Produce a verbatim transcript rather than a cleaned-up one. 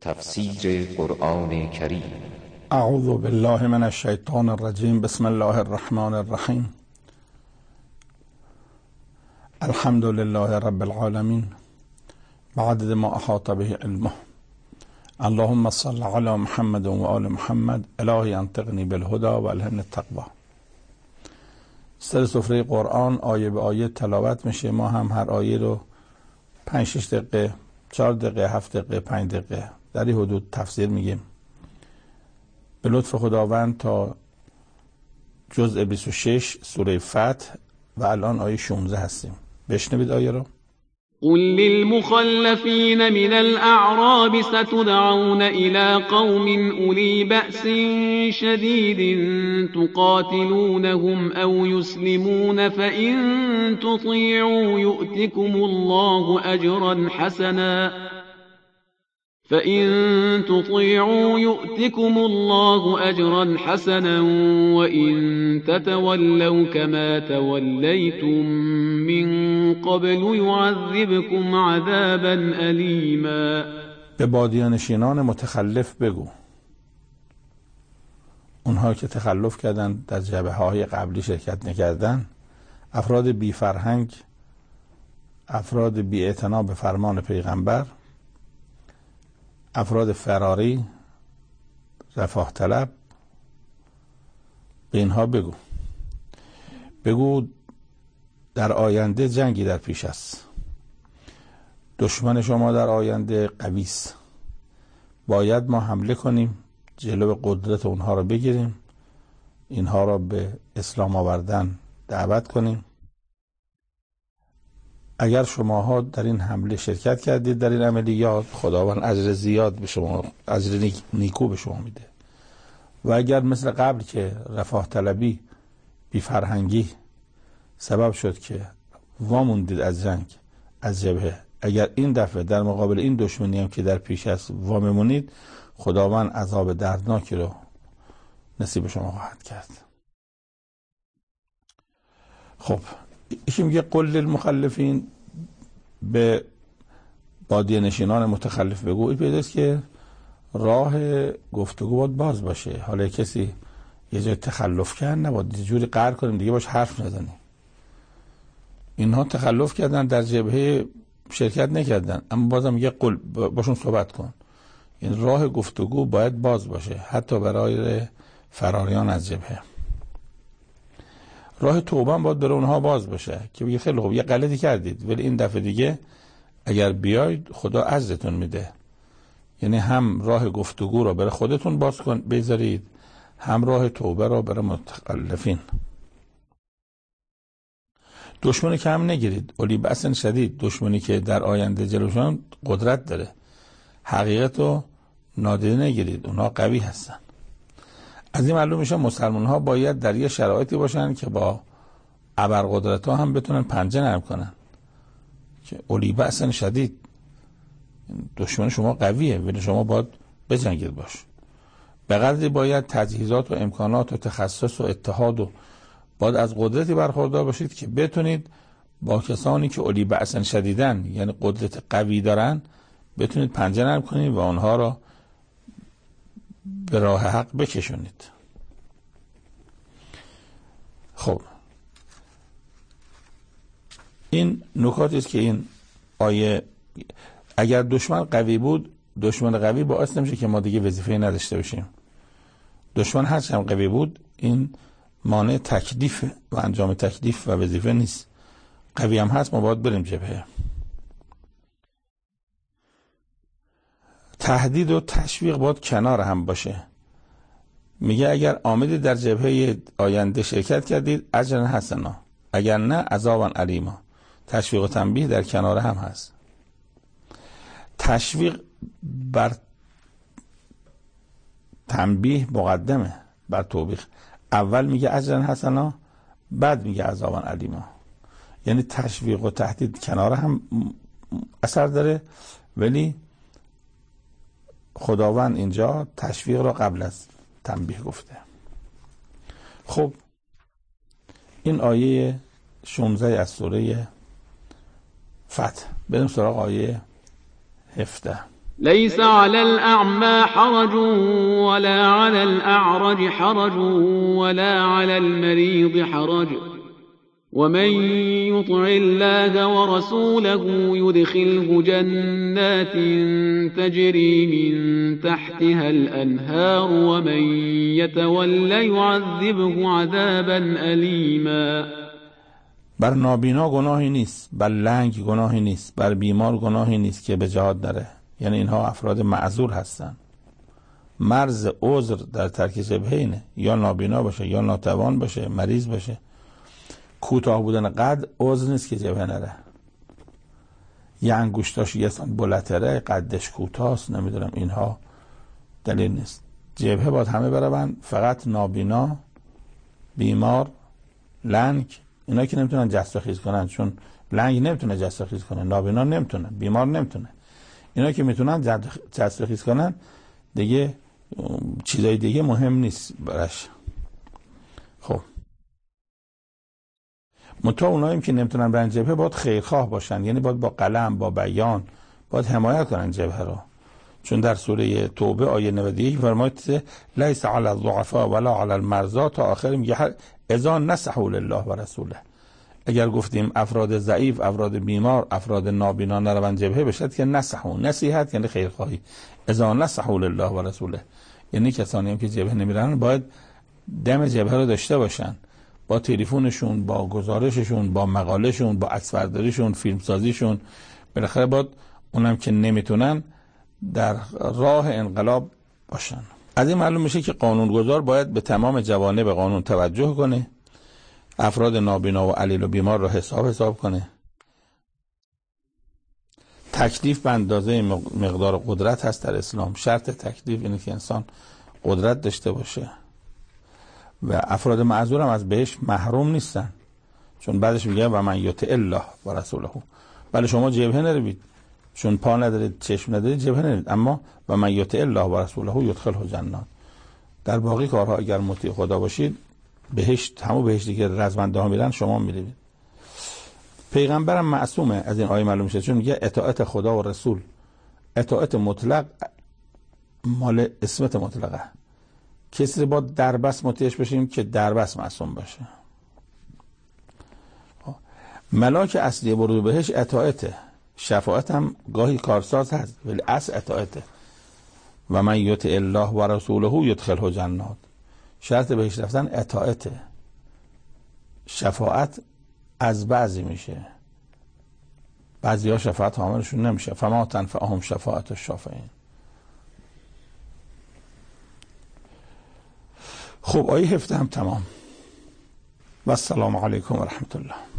تفسیر قرآن کریم. اعوذ بالله من الشیطان الرجیم. بسم الله الرحمن الرحیم. الحمد لله رب العالمین بعدد ما احاط به علمه. اللهم صل علی محمد و آل محمد. الهی انطقنی بالهدى و الهمنی التقوی. سر سفره قرآن آیه به آیه تلاوت میشه. ما هم هر آیه رو پنج شش دقیقه، چهار دقیقه، هفت دقیقه، پنج دقیقه در این حدود تفسیر میگیم. به لطف خداوند تا جزء بیست و شش سوره فتح و الان آیه شانزده هستیم. بشنوید آیه رو. قل للمخلفين من الأعراب ستدعون إلى قوم أولي بأس شديد تقاتلونهم أو يسلمون فإن تطيعوا يؤتكم الله أجرا حسنا فإن تطيعوا يؤتكم الله أجرا حسنا وإن تتولوا كما توليتم من قبل يعذبكم عذابا أليما. به بادیانشینان متخلف بگو، اونها که تخلف کردن، در جبهه‌های قبلی شرکت نکردن، افراد بی فرهنگ، افراد بی اعتنا به فرمان پیغمبر، افراد فراری، رفاه طلب، به اینها بگو بگو در آینده جنگی در پیش است. دشمن شما در آینده قوی است. باید ما حمله کنیم، جلو قدرت اونها را بگیریم، اینها را به اسلام آوردن دعوت کنیم. اگر شماها در این حمله شرکت کردید، در این عملیات، خداوند اجر زیاد به شما، اجر نیکو به شما میده. و اگر مثل قبل که رفاه طلبی، بی فرهنگی سبب شد که واموندید از جنگ، از جبهه، اگر این دفعه در مقابل این دشمنی هم که در پیش است واممونید، خداوند عذاب دردناکی رو نصیب شما خواهد کرد. خب ایشی میگه قل للمخلفین، به بادیانشینان متخلف بگو. این پیداست که راه گفتگو باید باز باشه. حالا کسی یه جای تخلف کرد، نباید یه جوری قهر کنیم دیگه باش حرف نزنیم. اینها تخلف کردن، در جبهه شرکت نکردن، اما بازم میگه قل، باشون صحبت کن. این راه گفتگو باید باز باشه، حتی برای فراریان از جبهه. راه توبه هم باید برای اونها باز باشه که بگه خیلی خوب، یه غلطی کردید ولی این دفعه دیگه اگر بیاید خدا اجرتون میده. یعنی هم راه گفتگو رو برای خودتون باز کن بذارید، هم راه توبه رو برای متخلفین. دشمنی که هم نگیرید، اولی بأس شدید، دشمنی که در آینده جلوشون قدرت داره. حقیقت رو نادیده نگیرید، اونها قوی هستن. از این معلوم میشه مسلمان ها باید در یه شرایطی باشن که با ابرقدرت ها هم بتونن پنجه نرم کنن. که اولی بأس شدید، دشمن شما قویه ولی شما باید بجنگید باش. به قدری باید تجهیزات و امکانات و تخصص و اتحاد و باید از قدرتی برخوردار باشید که بتونید با کسانی که اولی بأس شدیدن، یعنی قدرت قوی دارن، بتونید پنجه نرم کنید و آنها را به راه حق بکشونید. خب این نکاتی است که این آیه، اگر دشمن قوی بود، دشمن قوی باعث نمیشه که ما دیگه وظیفه نداشته باشیم. دشمن هرچند هم قوی بود، این مانع تکلیف و انجام تکلیف و وظیفه نیست. قوی هم هست، ما باید بریم جبهه. تهدید و تشویق باید کنار هم باشه. میگه اگر آمدید در جبهه آینده شرکت کردید اجر حسنا، اگر نه عذابا الیما. تشویق و تنبیه در کنار هم هست. تشویق بر تنبیه مقدمه بر توبیخ. اول میگه اجر حسنا، بعد میگه عذابا الیما. یعنی تشویق و تهدید کنار هم اثر داره، ولی خداوند اینجا تشویق را قبل از تنبیه گفته. خب این آیه شانزده از سوره فتح. بریم سراغ آیه هفده. ليس على الأعمى حرج ولا على الأعرج حرج ولا على المريض حرج ومن يطع الله ورسوله يدخله جنات تجري من تحتها الأنهار ومن يتولى يعذبه عذابا ألیما. بر نابینا گناهی نیست، بر لنگ گناهی نیست، بر بیمار گناهی نیست که به جهاد نره. یعنی اینها افراد معذور هستن. مرز عذر در ترک جبهه اینه، یا نابینا باشه یا ناتوان باشه، مریض باشه. کوتاه بودن قد عذر نیست که جبهه نره. یه انگشتاش یه سان بلتره، قدش کوتاست، نمیدونم، اینها دلیل نیست. جبهه باید همه برون، فقط نابینا، بیمار، لنگ، اینا که نمیتونن جست و خیز کنن، چون لنگ نمیتونه جست و خیز کنه، نابینا نمیتونه، بیمار نمیتونه. اینا که میتونن جست و خیز کنن دیگه چیزای دیگه مهم نیست برش. خب منتها اوناییم که نمیتونن برن جبهه باید خیرخواه باشن، یعنی باید با قلم، با بیان، باید حمایت کنن جبهه رو. چون در سوره توبه آیه نود و یک فرماید لیس علی الضعفاء ولا علی المرضى تا آخر میگه اذا نصحوا لله و رسوله. اگر گفتیم افراد ضعیف، افراد بیمار، افراد نابینا نروند جبهه بشد که نصحوا، نصیحت یعنی خیرخواهی، اذا نصحوا لله و رسوله، یعنی کسانی هم که جبهه نمیرن باید دم جبهه رو داشته باشن، با تلفنشون، با گزارششون، با مقالهشون، با عکسبرداریشون، فیلمسازیشون. بالاخره باید اونم که نمیتونن در راه انقلاب باشن. از این معلوم میشه که قانونگذار باید به تمام جوانب قانون توجه کنه، افراد نابینا و علیل و بیمار را حساب حساب کنه. تکلیف به اندازه مقدار قدرت هست در اسلام. شرط تکلیف اینه که انسان قدرت داشته باشه و افراد معذور هم از بهش محروم نیستن، چون بعدش میگه و من یطع الله و رسوله. ولی شما جبهه نروید، چون پا ندارید، چشم ندارید، جبهه نروید، اما و من یطع الله و رسوله یدخله جنات. در باقی کارها اگر مطیع خدا باشید بهشت، همون بهشتی که رزمنده ها میرن شما میرید. پیغمبرم معصومه، از این آیه معلوم میشه، چون میگه اطاعت خدا و رسول، اطاعت مطلق مال اسمت مطلقه. کسی با دربست مطیعش بشیم که دربست معصوم باشه. ملاک اصلی ورود بهش اطاعته، شفاعت هم گاهی کارساز هست ولی اصل اطاعته. و من یطع الله و رسوله یدخله جنات. شرط بهش رفتن اطاعته. شفاعت از بعضی میشه، بعضی ها شفاعت حاملشون نمیشه. فما تنفعهم شفاعت الشافعین. خب آیه هفته هم تمام. و السلام علیکم و رحمت الله.